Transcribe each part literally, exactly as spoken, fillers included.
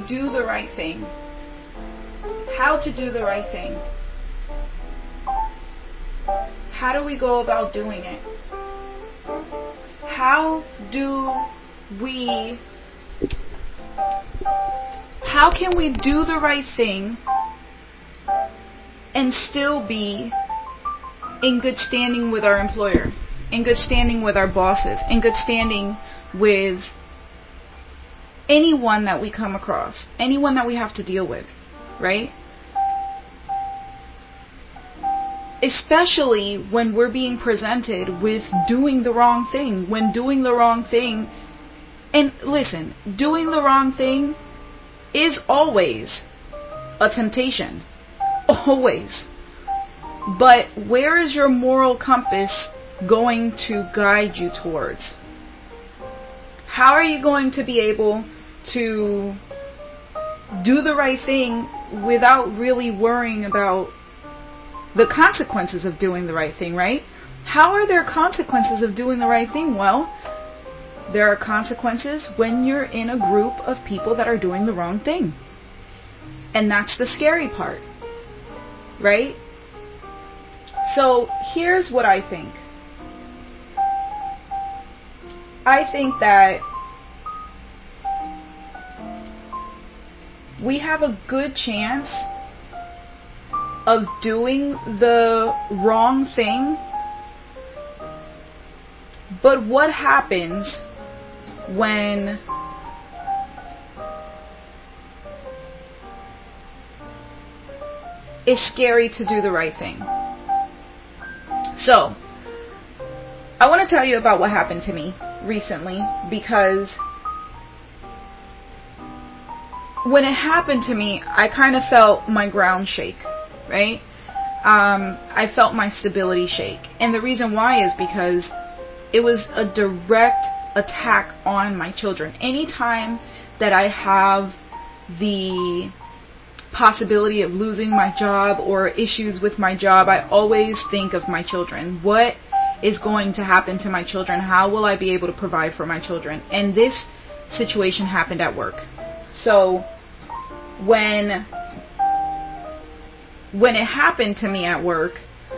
do the right thing. How to do the right thing. How do we go about doing it? How do we How can we do the right thing and still be in good standing with our employer, in good standing with our bosses, in good standing with anyone that we come across, anyone that we have to deal with, right? Especially when we're being presented with doing the wrong thing, when doing the wrong thing, and listen, doing the wrong thing is always a temptation. Always. But where is your moral compass going to guide you towards? How are you going to be able to do the right thing without really worrying about the consequences of doing the right thing, right? How are there consequences of doing the right thing? Well, there are consequences when you're in a group of people that are doing the wrong thing. And that's the scary part, right? So here's what I think. I think that we have a good chance of doing the wrong thing, but what happens when it's scary to do the right thing? So, I want to tell you about what happened to me recently, because when it happened to me, I kind of felt my ground shake, right? Um, I felt my stability shake. And the reason why is because it was a direct attack on my children. Anytime that I have the possibility of losing my job or issues with my job, I always think of my children. What is going to happen to my children? How will I be able to provide for my children? And this situation happened at work. So when when it happened to me at work,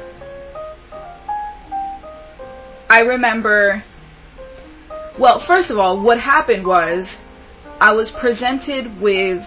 I remember, well, first of all, what happened was I was presented with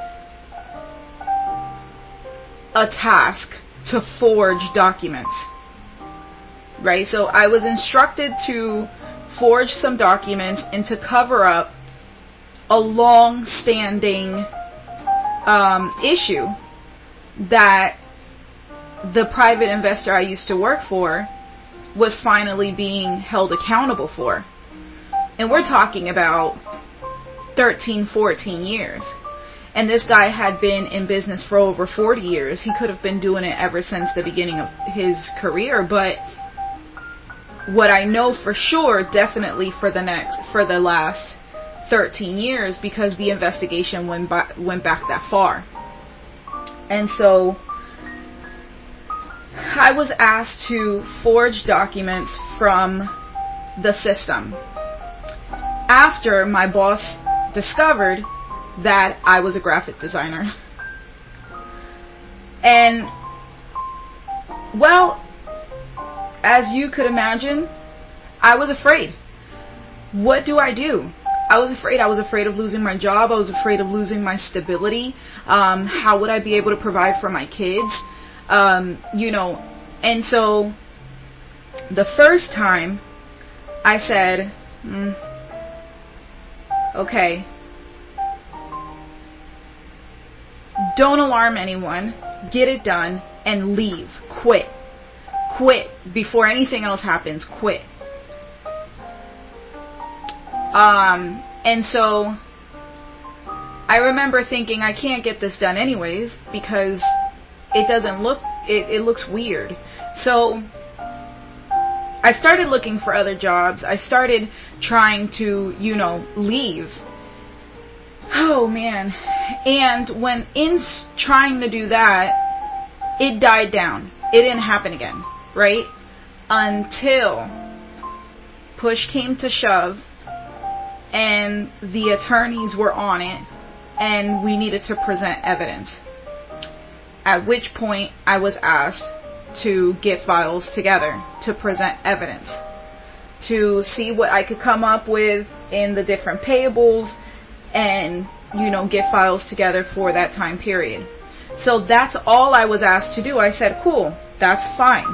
a task to forge documents, right? So I was instructed to forge some documents and to cover up a long-standing um, issue that the private investor I used to work for was finally being held accountable for. And we're talking about thirteen, fourteen years. And this guy had been in business for over forty years. He could have been doing it ever since the beginning of his career. But what I know for sure, definitely for the next, for the last thirteen years, because the investigation went by, went back that far. And so I was asked to forge documents from the system after my boss discovered that I was a graphic designer. And, well, as you could imagine, I was afraid. What do I do? I was afraid. I was afraid of losing my job. I was afraid of losing my stability. Um, how would I be able to provide for my kids? Um, you know, and so the first time I said, mm, okay, don't alarm anyone, get it done, and leave. Quit. Quit before anything else happens. Quit. Um, and so I remember thinking, I can't get this done anyways because it doesn't look, it, it looks weird. So I started looking for other jobs. I started trying to, you know, leave. Oh man. And when in trying to do that, it died down. It didn't happen again, right? Until push came to shove and the attorneys were on it and we needed to present evidence. At which point I was asked to get files together to present evidence, to see what I could come up with in the different payables, and, you know, get files together for that time period. So that's all I was asked to do. I said, cool, that's fine.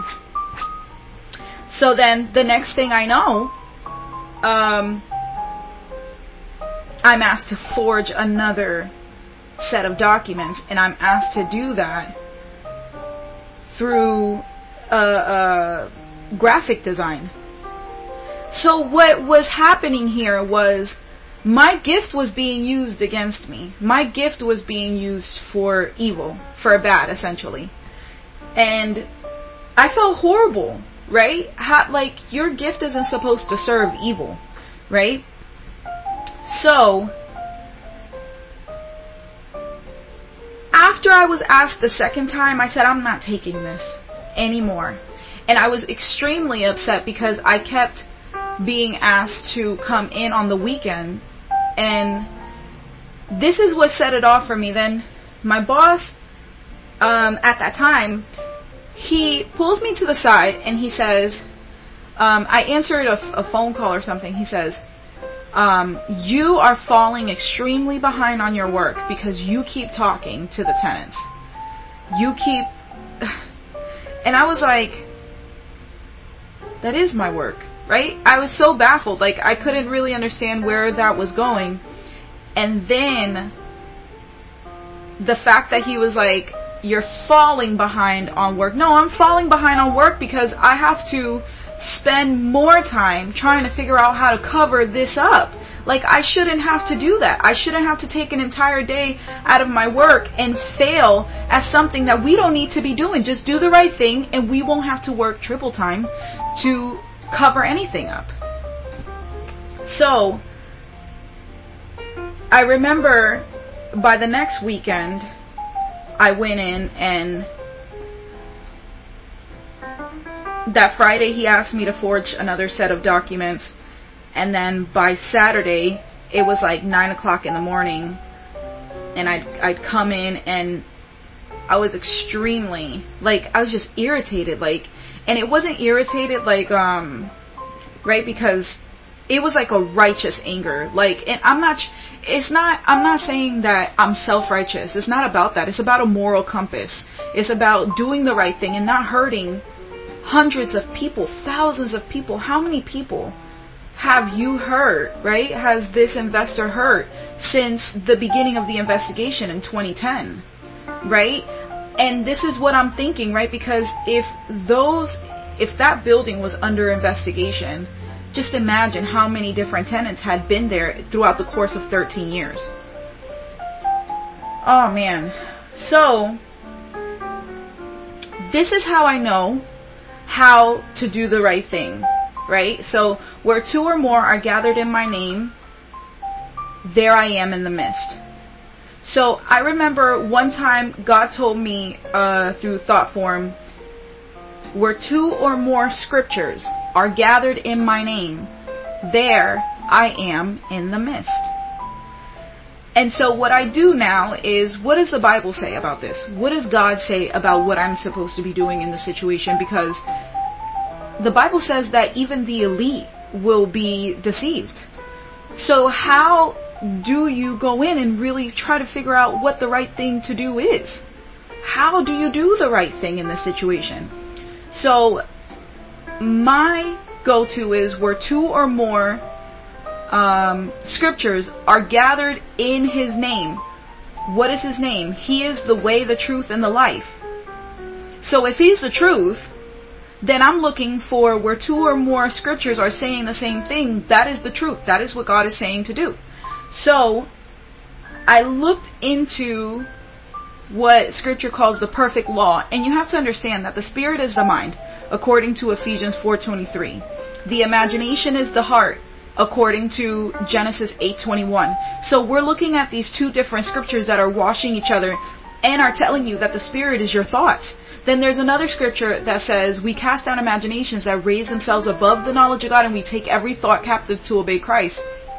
So then the next thing I know, um, I'm asked to forge another set of documents, and I'm asked to do that through uh, uh, graphic design. So what was happening here was my gift was being used against me. My gift was being used for evil, for bad, essentially. And I felt horrible, right? How, like, your gift isn't supposed to serve evil, right? So, after I was asked the second time, I said, I'm not taking this anymore. And I was extremely upset because I kept being asked to come in on the weekend. And this is what set it off for me. Then my boss, um, at that time, he pulls me to the side and he says, um, I answered a, a phone call or something. He says, um, you are falling extremely behind on your work because you keep talking to the tenants. You keep... And I was like, that is my work, right? I was so baffled. Like, I couldn't really understand where that was going. And then the fact that he was like, you're falling behind on work. No, I'm falling behind on work because I have to spend more time trying to figure out how to cover this up. Like, I shouldn't have to do that. I shouldn't have to take an entire day out of my work and fail at something that we don't need to be doing. Just do the right thing and we won't have to work triple time to cover anything up. So, I remember by the next weekend, I went in, and that Friday he asked me to forge another set of documents, and then by Saturday it was like nine o'clock in the morning, and I'd I'd come in and I was extremely, like, I was just irritated, like, and it wasn't irritated like um right because it was like a righteous anger, like, and I'm not it's not I'm not saying that I'm self-righteous. It's not about that. It's about a moral compass. It's about doing the right thing and not hurting hundreds of people, thousands of people. How many people have you hurt, right? Has this investor hurt since the beginning of the investigation in twenty ten, right? And this is what I'm thinking, right? Because if those, if that building was under investigation, just imagine how many different tenants had been there throughout the course of thirteen years. Oh man. So, this is how I know how to do the right thing, right? So, where two or more are gathered in my name, there I am in the midst. So, I remember one time God told me uh, through thought form, where two or more scriptures are gathered in my name, there I am in the midst. And so what I do now is, what does the Bible say about this? What does God say about what I'm supposed to be doing in this situation? Because the Bible says that even the elite will be deceived. So how do you go in and really try to figure out what the right thing to do is? How do you do the right thing in this situation? So my go-to is where two or more um, scriptures are gathered in His name. What is His name? He is the way, the truth, and the life. So if He's the truth, then I'm looking for where two or more scriptures are saying the same thing. That is the truth. That is what God is saying to do. So I looked into what Scripture calls the perfect law, and you have to understand that the spirit is the mind, according to Ephesians four twenty-three. The imagination is the heart, according to Genesis eight twenty-one. So we're looking at these two different scriptures that are washing each other and are telling you that the spirit is your thoughts. Then there's another scripture that says we cast down imaginations that raise themselves above the knowledge of God, and we take every thought captive to obey Christ.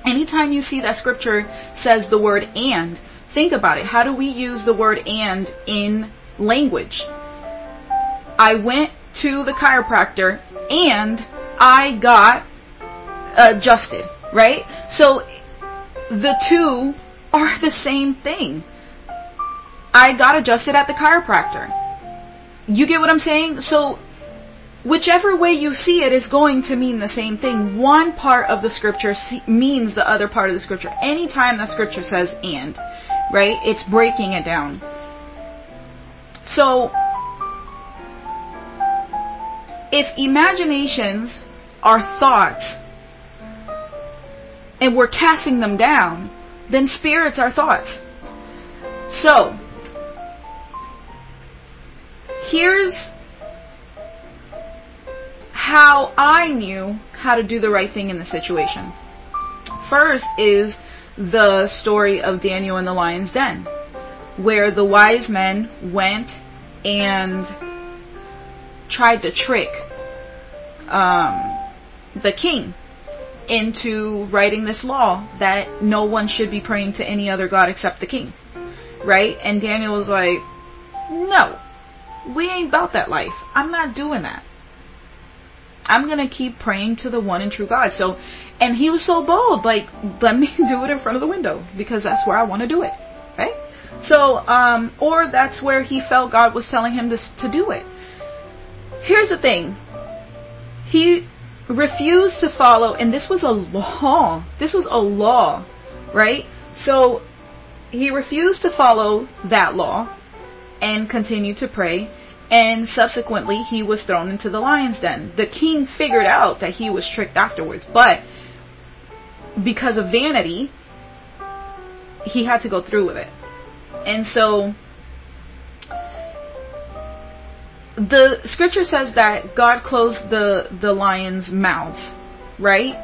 Anytime you see that scripture says the word and, think about it. How do we use the word and in language? I went to the chiropractor and I got adjusted, right? So the two are the same thing. I got adjusted at the chiropractor. You get what I'm saying? So whichever way you see it is going to mean the same thing. One part of the scripture means the other part of the scripture. Anytime that scripture says and, right, it's breaking it down. So if imaginations are thoughts and we're casting them down, then spirits are thoughts. So here's how I knew how to do the right thing in the situation. First is the story of Daniel in the lion's den, where the wise men went and tried to trick um, the king into writing this law that no one should be praying to any other god except the king, right? And Daniel was like, no, we ain't about that life. I'm not doing that. I'm going to keep praying to the one and true God. So, and he was so bold, like, let me do it in front of the window because that's where I want to do it, right? So, um, or that's where he felt God was telling him to, to do it. Here's the thing. He refused to follow, and this was a law. This was a law, right? So he refused to follow that law and continued to pray. And subsequently, he was thrown into the lion's den. The king figured out that he was tricked afterwards, but because of vanity, he had to go through with it. And so the scripture says that God closed the, the lions' mouths, right?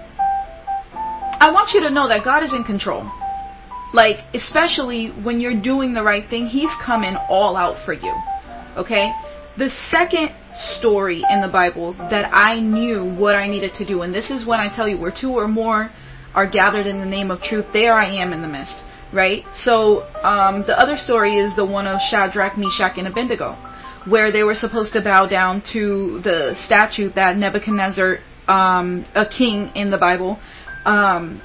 I want you to know that God is in control. Like, especially when you're doing the right thing, he's coming all out for you. Okay? The second story in the Bible that I knew what I needed to do, and this is when I tell you where two or more are gathered in the name of truth, there I am in the midst, right? So um, the other story is the one of Shadrach, Meshach, and Abednego, where they were supposed to bow down to the statue that Nebuchadnezzar, um, a king in the Bible, um,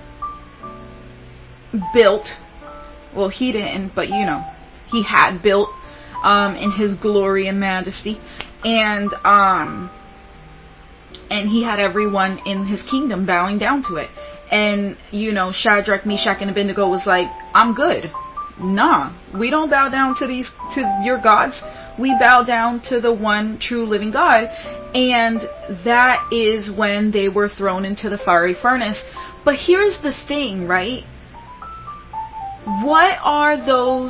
built. Well, he didn't, but you know, he had built Um, in his glory and majesty, and um, and he had everyone in his kingdom bowing down to it. And you know, Shadrach, Meshach, and Abednego was like, "I'm good. Nah, we don't bow down to these to your gods. We bow down to the one true living God." And that is when they were thrown into the fiery furnace. But here's the thing, right? What are those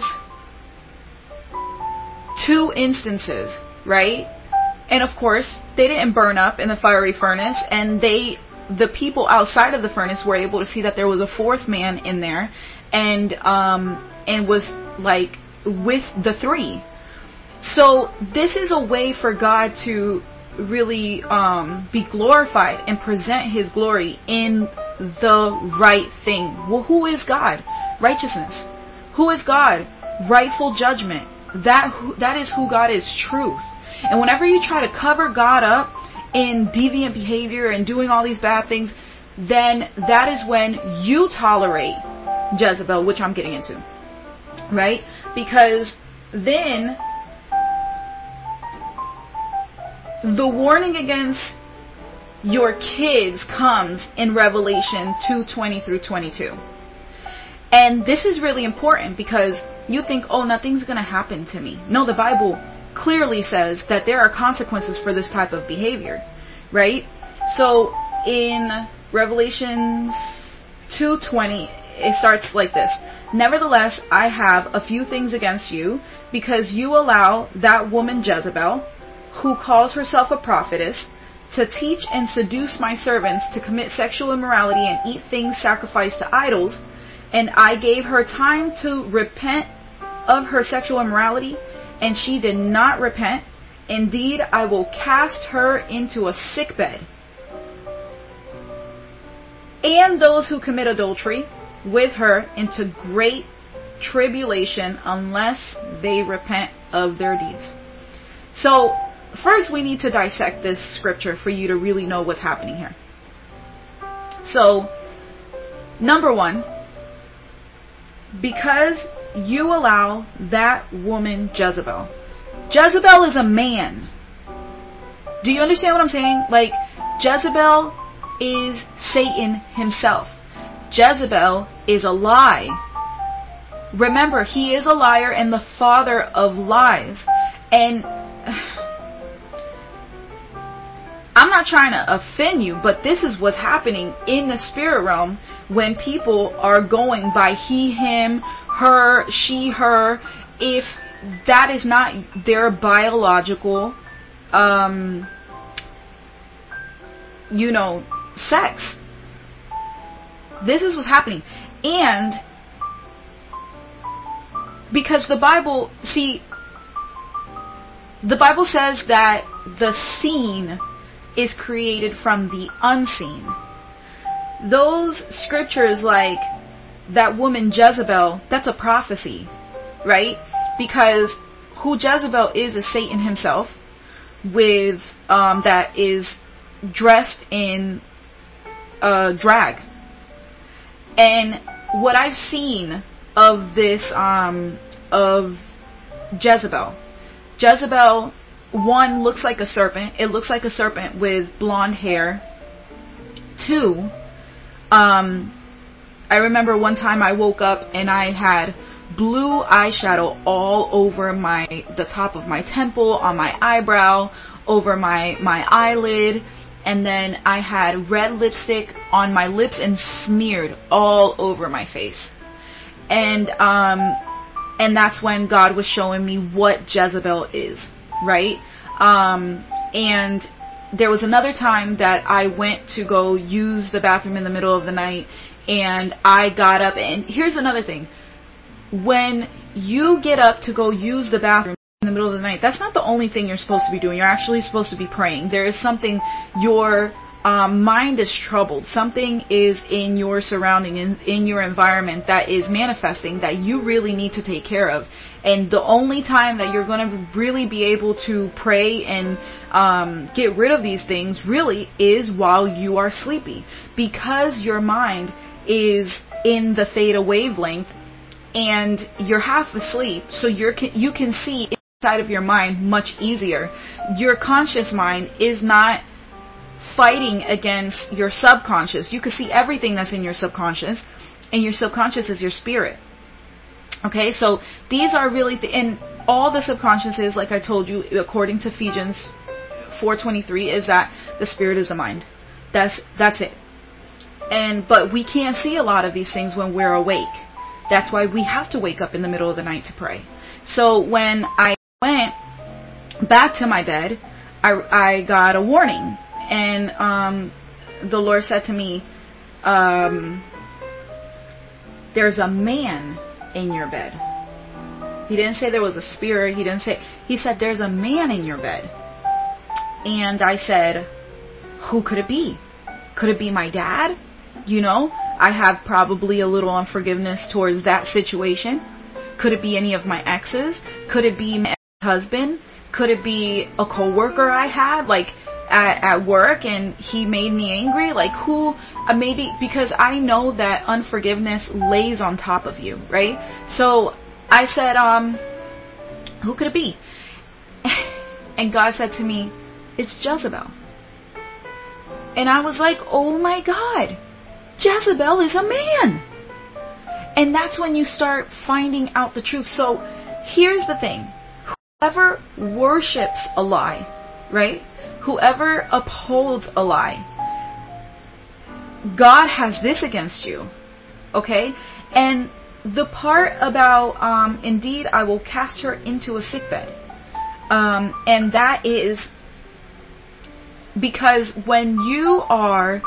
two instances, right? And of course, they didn't burn up in the fiery furnace, and they, the people outside of the furnace were able to see that there was a fourth man in there, and um, and was like with the three. So this is a way for God to really um, be glorified and present His glory in the right thing. Well, who is God? Righteousness. Who is God? Rightful judgment. That that is who God is, truth. And whenever you try to cover God up in deviant behavior and doing all these bad things, then that is when you tolerate Jezebel, which I'm getting into, right? Because then the warning against your kids comes in Revelation two twenty through twenty-two. And this is really important because you think, oh, nothing's going to happen to me. No, the Bible clearly says that there are consequences for this type of behavior, right? So in Revelation two twenty, it starts like this. Nevertheless, I have a few things against you, because you allow that woman Jezebel, who calls herself a prophetess, to teach and seduce my servants to commit sexual immorality and eat things sacrificed to idols. And I gave her time to repent of her sexual immorality, and she did not repent. Indeed, I will cast her into a sickbed. and those who commit adultery with her into great tribulation unless they repent of their deeds. So first we need to dissect this scripture for you to really know what's happening here. So number one, because you allow that woman Jezebel. Jezebel is a man. Do you understand what I'm saying? Like, Jezebel is Satan himself. Jezebel is a lie. Remember, he is a liar and the father of lies. And I'm not trying to offend you, but this is what's happening in the spirit realm when people are going by he, him, her, she, her. If that is not their biological, um, you know, sex. This is what's happening. And because the Bible, see, the Bible says that the seen is created from the unseen. Those scriptures like that woman Jezebel, that's a prophecy, right? Because who Jezebel is is Satan himself, with um, that is dressed in uh, drag. And what I've seen of this, um, of Jezebel, Jezebel, one, looks like a serpent. It looks like a serpent with blonde hair. Two, um, I remember one time I woke up and I had blue eyeshadow all over my, the top of my temple, on my eyebrow, over my, my eyelid. And then I had red lipstick on my lips and smeared all over my face. And, um, and that's when God was showing me what Jezebel is, right? Um, and there was another time that I went to go use the bathroom in the middle of the night, and I got up, and here's another thing. When you get up to go use the bathroom in the middle of the night, that's not the only thing you're supposed to be doing. You're actually supposed to be praying. There is something, your um, mind is troubled. Something is in your surrounding, in, in your environment that is manifesting that you really need to take care of. And the only time that you're going to really be able to pray and um, get rid of these things really is while you are sleepy. Because your mind is in the theta wavelength and you're half asleep, so you're you can see inside of your mind much easier. Your conscious mind is not fighting against your subconscious. You can see everything that's in your subconscious, and your subconscious is your spirit. Okay, so these are really, the, and all the subconscious is, like I told you, according to Ephesians four twenty-three, is that the spirit is the mind. That's that's it. And but we can't see a lot of these things when we're awake. That's why we have to wake up in the middle of the night to pray. So when I went back to my bed, I, I got a warning. And um, the Lord said to me, um, there's a man in your bed. He didn't say there was a spirit. He didn't say, he said there's a man in your bed. And I said, who could it be? Could it be my dad? You know, I have probably a little unforgiveness towards that situation. Could it be any of my exes? Could it be my ex-husband? Could it be a coworker I had, like, at, at work, and he made me angry? Like, who, uh, maybe, because I know that unforgiveness lays on top of you, right? So I said, um, who could it be? And God said to me, it's Jezebel. And I was like, oh my God, Jezebel is a man. And that's when you start finding out the truth. So here's the thing. Whoever worships a lie, right? Whoever upholds a lie, God has this against you. Okay? And the part about, um, indeed, I will cast her into a sickbed. Um, and that is because when you are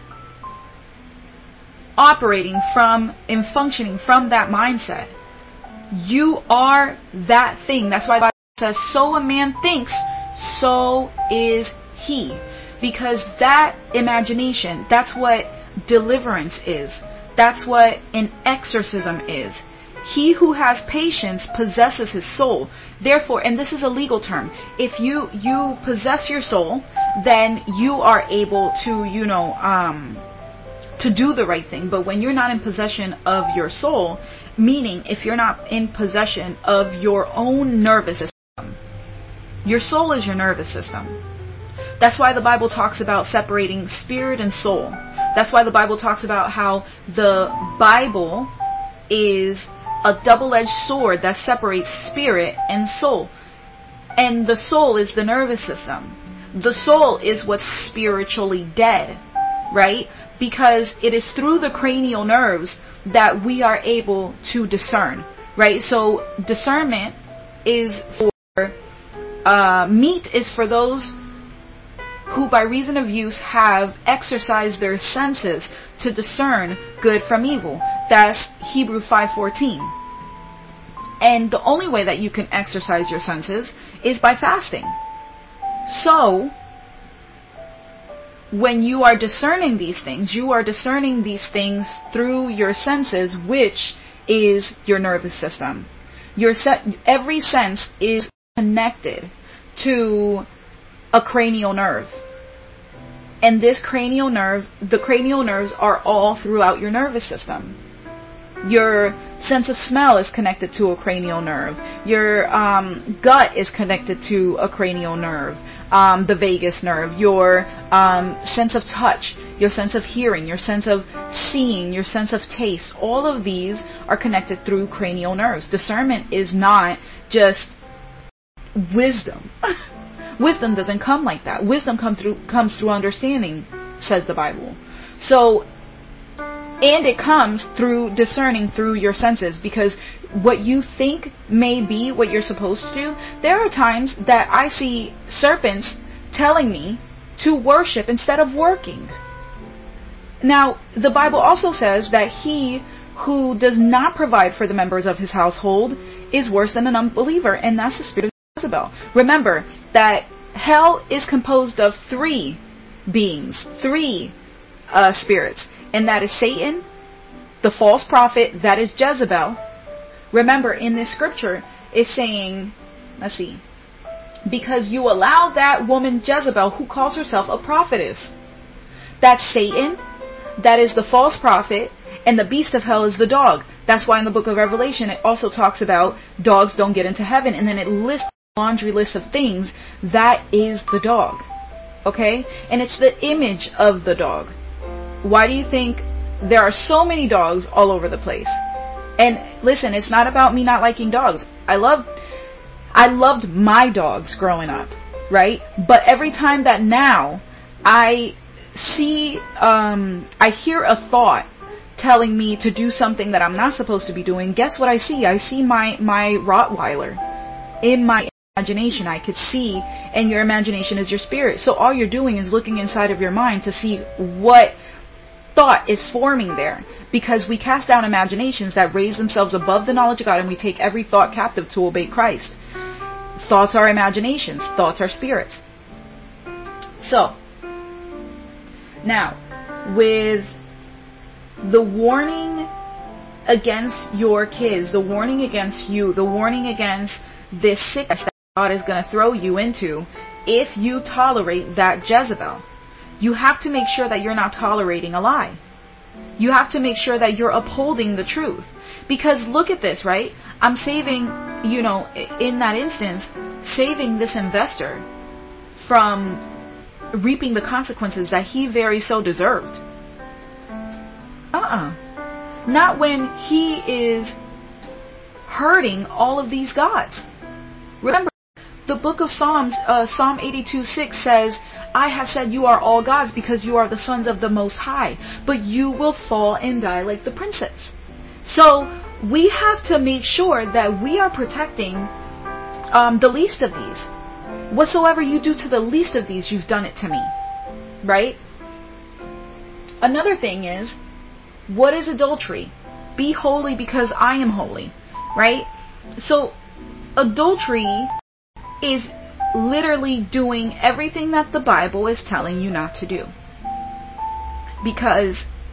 operating from and functioning from that mindset, you are that thing. That's why the Bible says, so a man thinks, so is he. Because that imagination, that's what deliverance is. That's what an exorcism is. He who has patience possesses his soul. Therefore, and this is a legal term, if you you possess your soul, then you are able to, you know, um, to do the right thing. But when you're not in possession of your soul, meaning if you're not in possession of your own nervous system, your soul is your nervous system. That's why the Bible talks about separating spirit and soul. That's why the Bible talks about how the Bible is a double-edged sword that separates spirit and soul. And the soul is the nervous system. The soul is what's spiritually dead, right? Because it is through the cranial nerves that we are able to discern, right? So discernment is for, uh, meat is for those who by reason of use have exercised their senses to discern good from evil. That's Hebrews five fourteen. And the only way that you can exercise your senses is by fasting. So, when you are discerning these things, you are discerning these things through your senses, which is your nervous system. Your se- every sense is connected to a cranial nerve. And this cranial nerve, the cranial nerves are all throughout your nervous system. Your sense of smell is connected to a cranial nerve. Your um, gut is connected to a cranial nerve, um, the vagus nerve. Your um, sense of touch, your sense of hearing, your sense of seeing, your sense of taste, all of these are connected through cranial nerves. Discernment is not just wisdom. Wisdom doesn't come like that. Wisdom come through, comes through understanding, says the Bible. So, and it comes through discerning through your senses, because what you think may be what you're supposed to do, there are times that I see serpents telling me to worship instead of working. Now, the Bible also says that he who does not provide for the members of his household is worse than an unbeliever, and that's the spirit of Jezebel. Remember that hell is composed of three beings, three uh, spirits, and that is Satan, the false prophet, that is Jezebel. Remember, in this scripture, it's saying, let's see, because you allow that woman Jezebel, who calls herself a prophetess. That's Satan, that is the false prophet, and the beast of hell is the dog. That's why in the book of Revelation it also talks about dogs don't get into heaven, and then it lists a laundry list of things. That is the dog. Okay? And it's the image of the dog. Why do you think there are so many dogs all over the place? And listen, it's not about me not liking dogs. I love, I loved my dogs growing up, right? But every time that now I see, um, I hear a thought telling me to do something that I'm not supposed to be doing, guess what I see? I see my, my Rottweiler in my imagination. I could see, and your imagination is your spirit. So all you're doing is looking inside of your mind to see what thought is forming there, because we cast down imaginations that raise themselves above the knowledge of God, and we take every thought captive to obey Christ. Thoughts are imaginations. Thoughts are spirits. So, now, with the warning against your kids, the warning against you, the warning against this sickness that God is going to throw you into if you tolerate that Jezebel. You have to make sure that you're not tolerating a lie. You have to make sure that you're upholding the truth. Because look at this, right? I'm saving, you know, in that instance, saving this investor from reaping the consequences that he very so deserved. Uh-uh. Not when he is hurting all of these gods. Remember, the book of Psalms, uh, Psalm eighty-two six says, I have said you are all gods because you are the sons of the Most High, but you will fall and die like the princess. So we have to make sure that we are protecting um, the least of these. Whatsoever you do to the least of these, you've done it to me. Right? Another thing is, what is adultery? Be holy because I am holy. Right? So adultery is literally doing everything that the Bible is telling you not to do. Because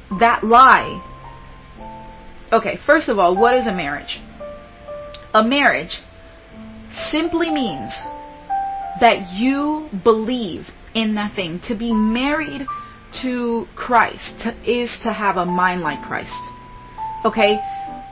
that lie. Okay, first of all, what is a marriage? A marriage simply means that you believe in that thing. To be married to Christ to, is to have a mind like Christ. Okay?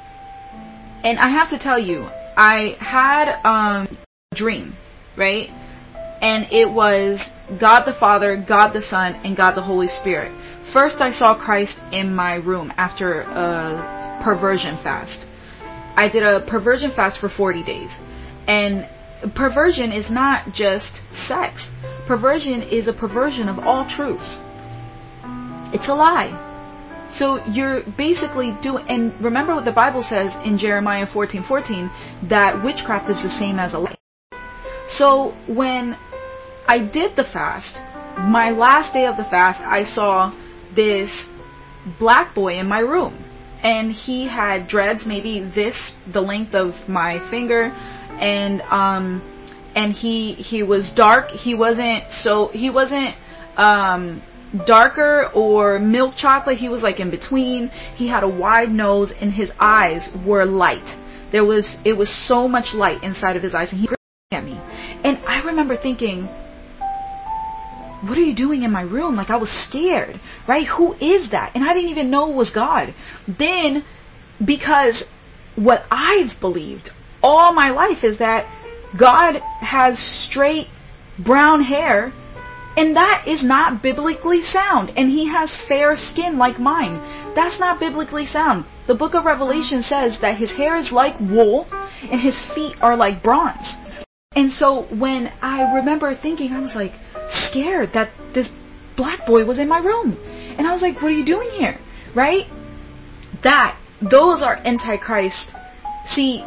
And I have to tell you, I had um, a dream, right? And it was God the Father, God the Son, and God the Holy Spirit. First, I saw Christ in my room after a perversion fast. I did a perversion fast for forty days. And perversion is not just sex. Perversion is a perversion of all truths. It's a lie. So you're basically doing, and remember what the Bible says in Jeremiah fourteen fourteen, that witchcraft is the same as a lie. So when I did the fast, my last day of the fast, I saw this black boy in my room. And he had dreads, maybe this, the length of my finger, and um, and he he was dark. He wasn't so he wasn't um darker or milk chocolate. He was like in between. He had a wide nose, and his eyes were light. There was it was so much light inside of his eyes, and he looked at me. And I remember thinking, what are you doing in my room? Like, I was scared, right? Who is that? And I didn't even know it was God. Then, because what I've believed all my life is that God has straight brown hair, and that is not biblically sound. And he has fair skin like mine. That's not biblically sound. The book of Revelation says that his hair is like wool and his feet are like bronze. And so when I remember thinking, I was like scared that this black boy was in my room. And I was like, what are you doing here? Right? That, those are antichrist. See,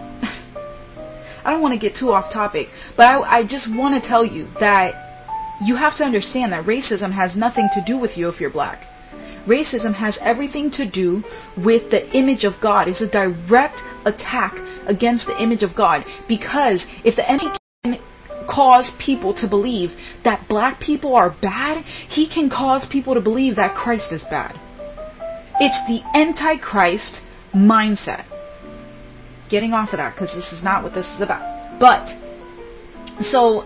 I don't want to get too off topic, but I, I just want to tell you that you have to understand that racism has nothing to do with you if you're black. Racism has everything to do with the image of God. It's a direct attack against the image of God. Because if the enemy can cause people to believe that black people are bad, he can cause people to believe that Christ is bad. It's the antichrist mindset. Getting off of that because this is not what this is about. But, so,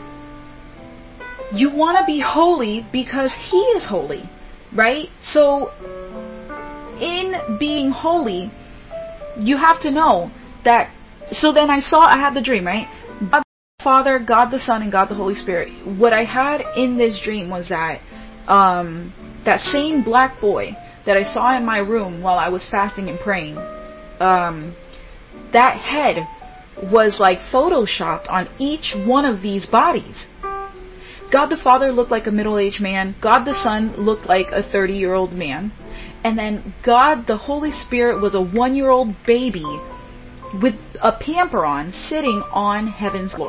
you want to be holy because he is holy, right? So, in being holy, you have to know that, so then I saw, I had the dream, right? God the Father, God the Son, and God the Holy Spirit. What I had in this dream was that, um, that same black boy that I saw in my room while I was fasting and praying, um, that head was like photoshopped on each one of these bodies. God the Father looked like a middle-aged man. God the Son looked like a thirty-year-old man. And then God the Holy Spirit was a one-year-old baby with a pamper on, sitting on heaven's floor.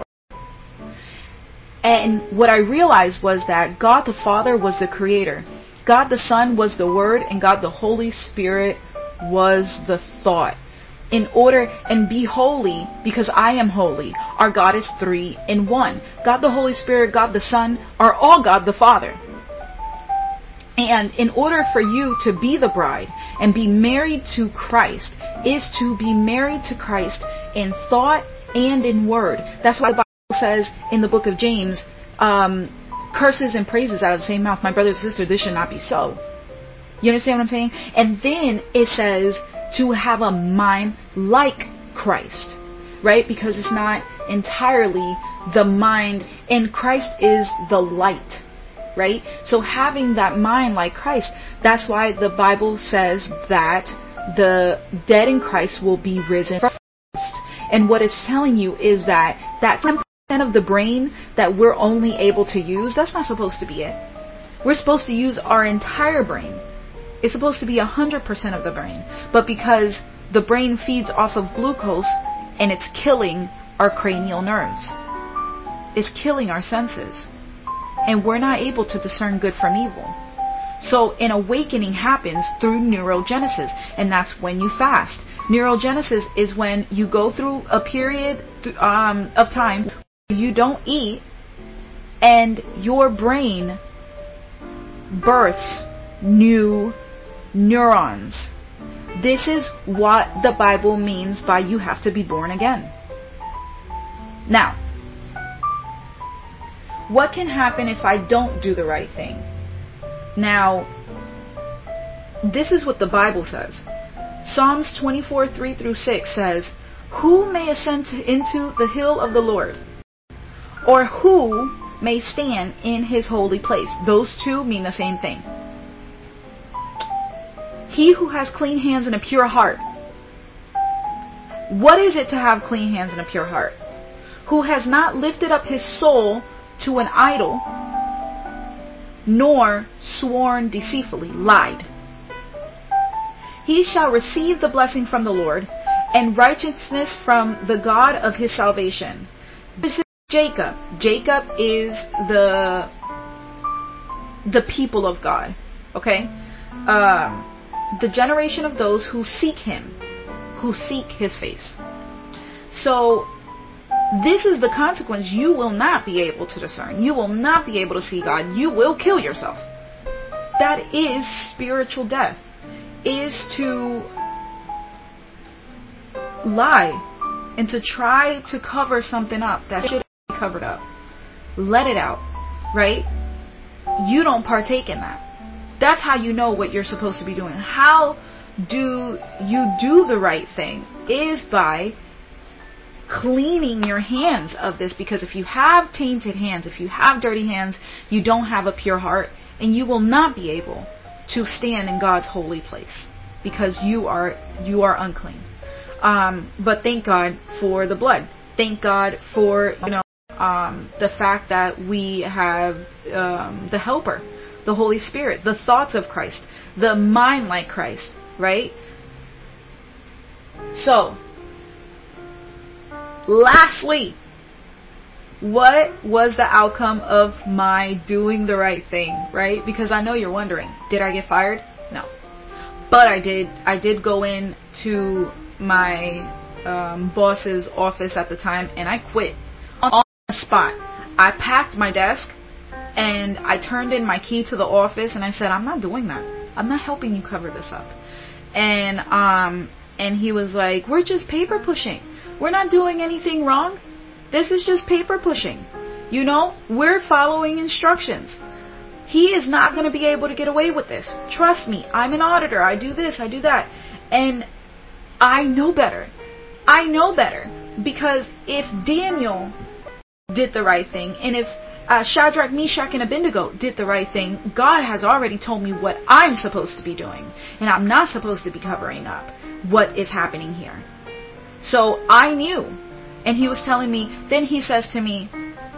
And what I realized was that God the Father was the creator. God the Son was the Word, and God the Holy Spirit was the thought. In order, and be holy, because I am holy. Our God is three in one. God the Holy Spirit, God the Son, are all God the Father. And in order for you to be the bride and be married to Christ, is to be married to Christ in thought and in word. That's why the Bible says in the book of James, um, curses and praises out of the same mouth. My brothers and sisters, this should not be so. You understand what I'm saying? And then it says to have a mind like Christ, right? Because it's not entirely the mind, and Christ is the light, right? So having that mind like Christ, that's why the Bible says that the dead in Christ will be risen first. And what it's telling you is that that ten percent of the brain that we're only able to use, that's not supposed to be it. We're supposed to use our entire brain. It's supposed to be one hundred percent of the brain. But because the brain feeds off of glucose and it's killing our cranial nerves. It's killing our senses. And we're not able to discern good from evil. So an awakening happens through neurogenesis. And that's when you fast. Neurogenesis is when you go through a period um, of time where you don't eat and your brain births new neurons. This is what the Bible means by you have to be born again. Now, what can happen if I don't do the right thing? Now, this is what the Bible says. Psalms twenty-four, three through six says, "Who may ascend into the hill of the Lord? Or who may stand in his holy place?" Those two mean the same thing. He who has clean hands and a pure heart. What is it to have clean hands and a pure heart? Who has not lifted up his soul to an idol, nor sworn deceitfully, lied. He shall receive the blessing from the Lord, and righteousness from the God of his salvation. This is Jacob. Jacob is the the people of God. Okay? Um, the generation of those who seek him, who seek his face. So, this is the consequence. You will not be able to discern. You will not be able to see God. You will kill yourself. That is spiritual death. Is to lie and to try to cover something up that should be covered up. Let it out, right? You don't partake in that. That's how you know what you're supposed to be doing. How do you do the right thing? Is by cleaning your hands of this, because if you have tainted hands, if you have dirty hands, you don't have a pure heart, and you will not be able to stand in God's holy place, because you are you are unclean. Um, but thank God for the blood. Thank God for you know um, the fact that we have um, the Helper, the Holy Spirit, the thoughts of Christ, the mind like Christ, right? So, lastly, what was the outcome of my doing the right thing, right? Because I know you're wondering, did I get fired? No. But I did, I did go in to my um, boss's office at the time, and I quit on the spot. I packed my desk, and I turned in my key to the office, and I said, I'm not doing that. I'm not helping you cover this up. And, um, and he was like, we're just paper pushing. We're not doing anything wrong. This is just paper pushing. You know, we're following instructions. He is not going to be able to get away with this. Trust me, I'm an auditor. I do this, I do that. And I know better. I know better. Because if Daniel did the right thing, and if uh, Shadrach, Meshach, and Abednego did the right thing, God has already told me what I'm supposed to be doing. And I'm not supposed to be covering up what is happening here. So I knew. And he was telling me, then he says to me,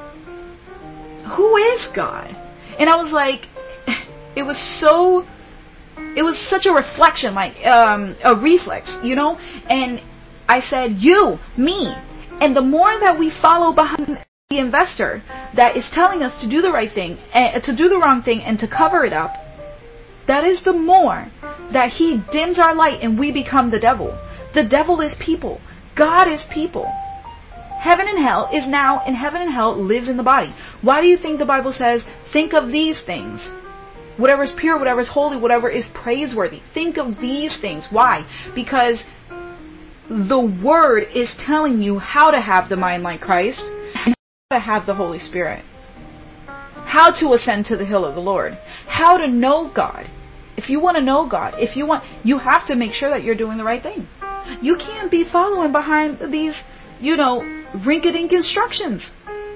who is God? And I was like, it was so, it was such a reflection, like um, a reflex, you know? And I said, you, me. And the more that we follow behind the investor that is telling us to do the right thing, and to do the wrong thing, and to cover it up, that is the more that he dims our light and we become the devil. The devil is people. God is people. Heaven and hell is now, and heaven and hell lives in the body. Why do you think the Bible says, think of these things? Whatever is pure, whatever is holy, whatever is praiseworthy. Think of these things. Why? Because the Word is telling you how to have the mind like Christ and how to have the Holy Spirit. How to ascend to the hill of the Lord. How to know God. If you want to know God, if you want, you have to make sure that you're doing the right thing. You can't be following behind these, you know, rinky-dink instructions.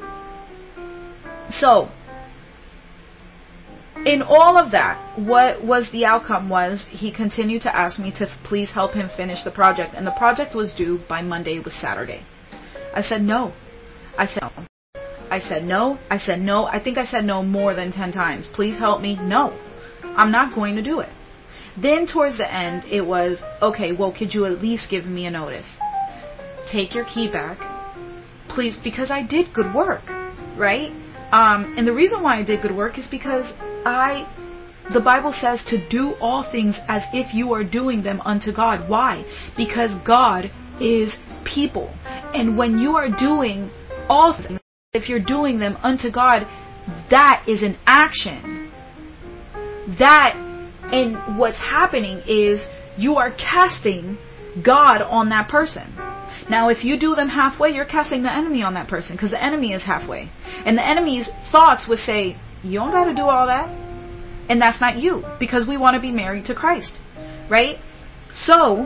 So, in all of that, what was the outcome was he continued to ask me to please help him finish the project. And the project was due by Monday. It was Saturday. I said no. I said no. I said no. I said no. I think I said no more than ten times. Please help me. No. I'm not going to do it. Then towards the end, it was, okay, well, could you at least give me a notice? Take your key back. Please, because I did good work, right? Um, and the reason why I did good work is because I, the Bible says to do all things as if you are doing them unto God. Why? Because God is people. And when you are doing all things, if you're doing them unto God, that is an action. That And what's happening is you are casting God on that person. Now, if you do them halfway, you're casting the enemy on that person, because the enemy is halfway. And the enemy's thoughts would say, you don't got to do all that. And that's not you, because we want to be married to Christ, right? So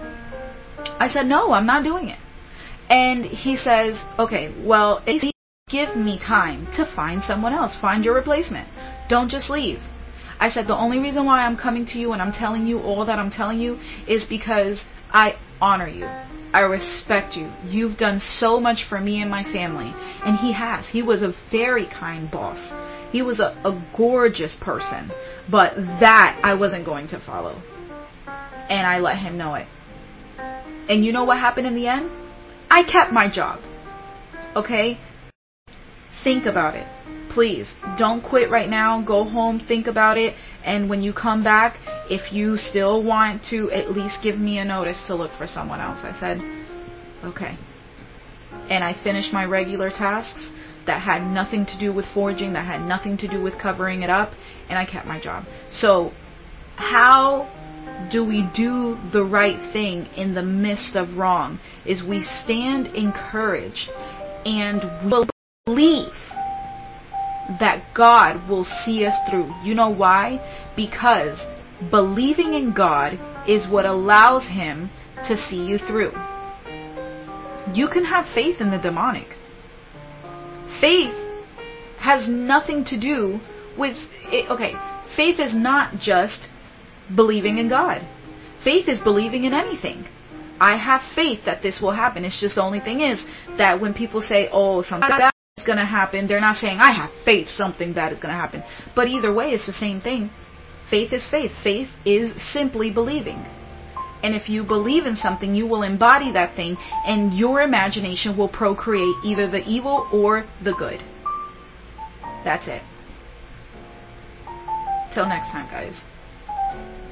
I said, no, I'm not doing it. And he says, okay, well, give me time to find someone else. Find your replacement. Don't just leave. I said, the only reason why I'm coming to you and I'm telling you all that I'm telling you is because I honor you. I respect you. You've done so much for me and my family. And he has. He was a very kind boss. He was a, a gorgeous person. But that I wasn't going to follow. And I let him know it. And you know what happened in the end? I kept my job. Okay? Think about it. Please, don't quit right now. Go home, think about it. And when you come back, if you still want to at least give me a notice to look for someone else. I said, okay. And I finished my regular tasks that had nothing to do with forging, that had nothing to do with covering it up, and I kept my job. So, how do we do the right thing in the midst of wrong? Is we stand in courage and believe that God will see us through. You know why? Because believing in God is what allows Him to see you through. You can have faith in the demonic. Faith has nothing to do with it. Okay, faith is not just believing in God. Faith is believing in anything. I have faith that this will happen. It's just the only thing is that when people say, oh, something bad is going to happen, they're not saying, I have faith something bad is going to happen. But either way, it's the same thing. Faith is faith. Faith is simply believing. And if you believe in something, you will embody that thing, and your imagination will procreate either the evil or the good. That's it. Till next time, guys.